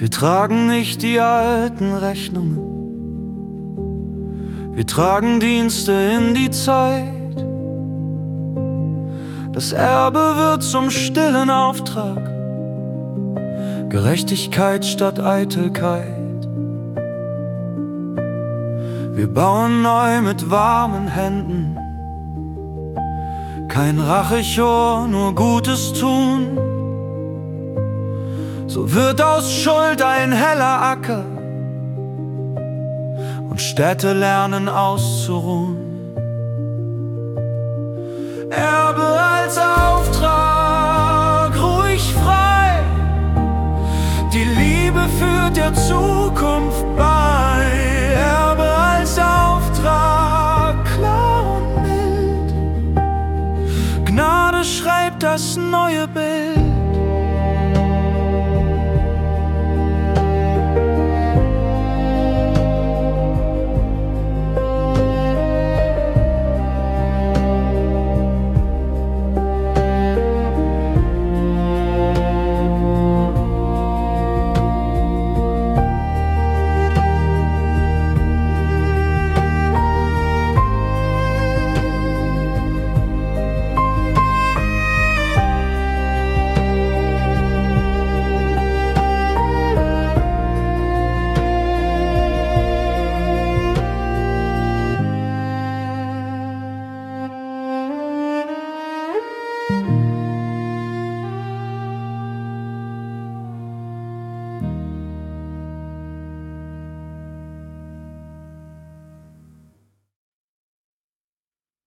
Wir tragen nicht die alten Rechnungen, wir tragen Dienste in die Zeit. Das Erbe wird zum stillen Auftrag, Gerechtigkeit statt Eitelkeit. Wir bauen neu mit warmen Händen, kein Rachechor, nur Gutes tun. So wird aus Schuld ein heller Acker und Städte lernen auszuruhen. Erbe als Auftrag, ruhig frei, die Liebe führt der Zukunft bei. Erbe als Auftrag, klar und mild, Gnade schreibt das neue Bild.